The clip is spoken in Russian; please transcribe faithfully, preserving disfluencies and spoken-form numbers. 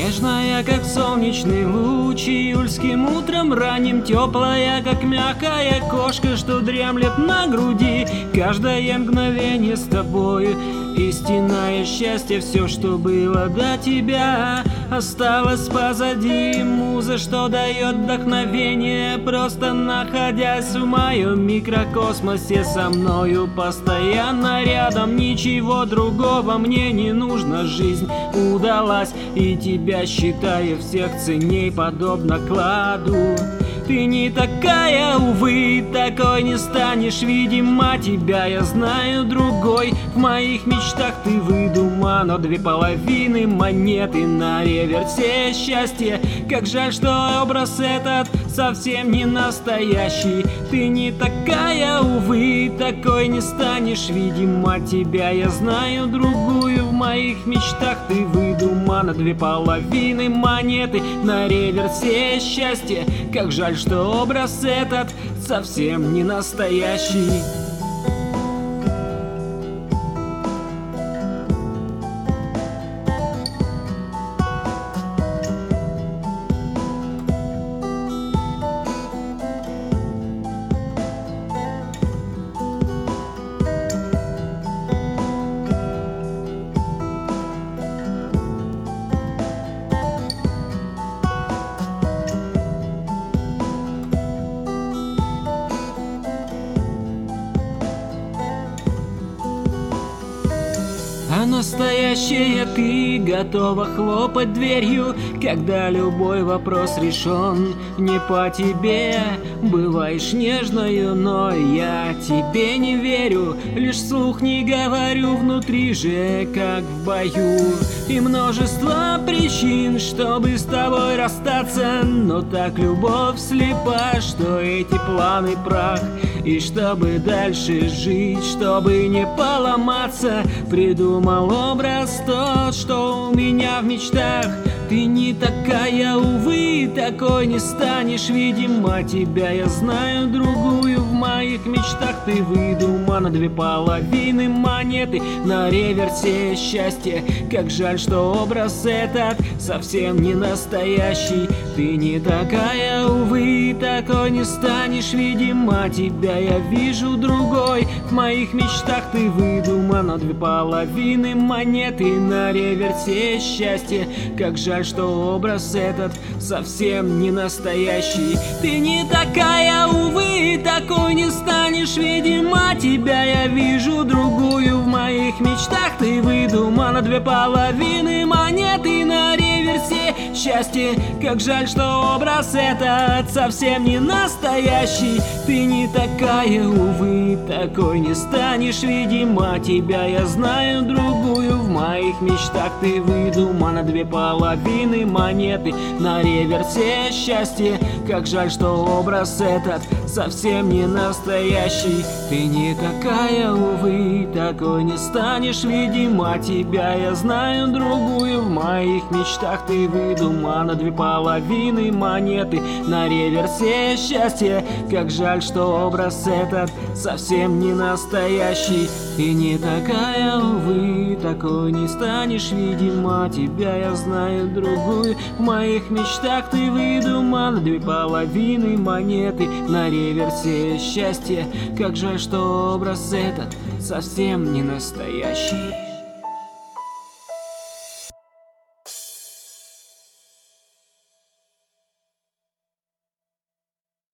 Нежная, как солнечный луч, июльским утром ранним, теплая, как мягкая кошка, что дремлет на груди. Каждое мгновение с тобою истинное счастье, все, что было до тебя, осталось позади. Муза, что дает вдохновение, просто находясь в моем микрокосмосе, со мною постоянно рядом. Ничего другого мне не нужно, жизнь удалась, и тебя считаю всех ценней, подобно кладу. Ты не такая, увы, такой не станешь, видимо, тебя я знаю другой. В моих мечтах ты выдумана, две половины монеты на реверсе счастья. Как жаль, что образ этот совсем не настоящий. Ты не такая, увы, такой не станешь, видимо, тебя я знаю другую. В моих мечтах ты выдумана, две половины монеты на реверсе счастья. Как жаль, что образ этот совсем не настоящий. А настоящая ты готова хлопать дверью, когда любой вопрос решен не по тебе. Бываешь нежною, но я тебе не верю, лишь вслух не говорю, внутри же как в бою. И множество причин, чтобы с тобой расстаться, но так любовь слепа, что эти планы прах. И чтобы дальше жить, чтобы не поломаться, придумал образ тот, что у меня в мечтах. Ты не такая, увы, такой не станешь, видимо, тебя я знаю другую. В моих мечтах ты выдумана, две половины монеты на реверсе счастья. Как жаль, что образ этот совсем не настоящий. Ты не такая, увы, такой не станешь, видимо, тебя я вижу другой. В моих мечтах ты выдумана, две половины монеты на реверсе счастья. Как жаль, что образ этот совсем не настоящий. Ты не такая, увы, такой не станешь, видимо, тебя я вижу другую. В моих мечтах ты выдумана, две половины монеты на реверсе счастья. Как жаль, что образ этот совсем не настоящий. Ты не такая, увы, такой не станешь, видимо, тебя я знаю другую. В моих мечтах ты выдумана, две половины монеты на реверсе счастья. Как жаль, что образ этот совсем не настоящий. Ты не такая, увы, такой не станешь, видимо, тебя я знаю другую. В моих мечтах ты выдумана, две половины монеты на реверсе счастья. Как жаль, что образ этот совсем не настоящий. Ты не такая, увы, такой не станешь, видимо, тебя я знаю другую. В моих мечтах ты выдумана, две половины монеты на реверсе счастья. Как жаль, что образ этот совсем не настоящий.